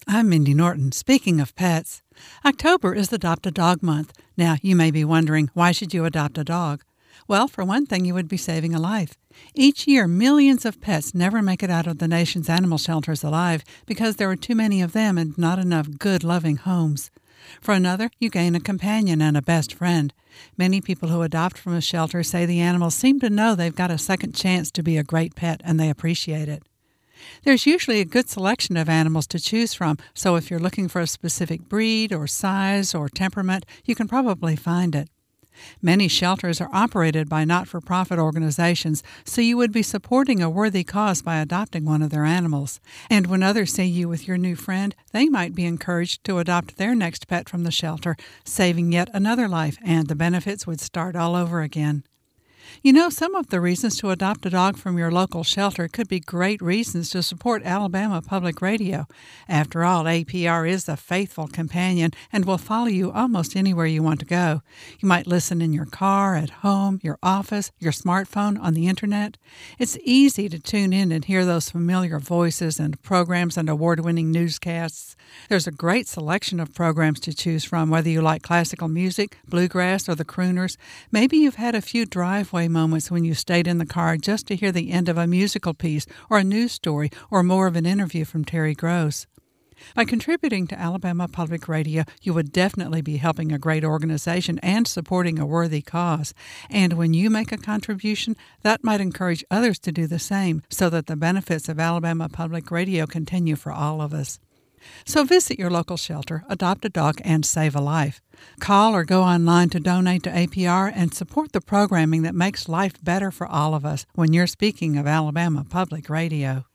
I'm Mindy Norton. Speaking of pets, October is Adopt a Dog Month. Now, you may be wondering, why should you adopt a dog? Well, for one thing, you would be saving a life. Each year, millions of pets never make it out of the nation's animal shelters alive because there are too many of them and not enough good, loving homes. For another, you gain a companion and a best friend. Many people who adopt from a shelter say the animals seem to know they've got a second chance to be a great pet and they appreciate it. There's usually a good selection of animals to choose from, so if you're looking for a specific breed or size or temperament, you can probably find it. Many shelters are operated by not-for-profit organizations, so you would be supporting a worthy cause by adopting one of their animals. And when others see you with your new friend, they might be encouraged to adopt their next pet from the shelter, saving yet another life, and the benefits would start all over again. You know, some of the reasons to adopt a dog from your local shelter could be great reasons to support Alabama Public Radio. After all, APR is a faithful companion and will follow you almost anywhere you want to go. You might listen in your car, at home, your office, your smartphone, on the internet. It's easy to tune in and hear those familiar voices and programs and award-winning newscasts. There's a great selection of programs to choose from, whether you like classical music, bluegrass, or the crooners. Maybe you've had a few driveway moments when you stayed in the car just to hear the end of a musical piece or a news story or more of an interview from Terry Gross. By contributing to Alabama Public Radio, you would definitely be helping a great organization and supporting a worthy cause. And when you make a contribution, that might encourage others to do the same so that the benefits of Alabama Public Radio continue for all of us. So visit your local shelter, adopt a dog, and save a life. Call or go online to donate to APR and support the programming that makes life better for all of us when you're speaking of Alabama Public Radio.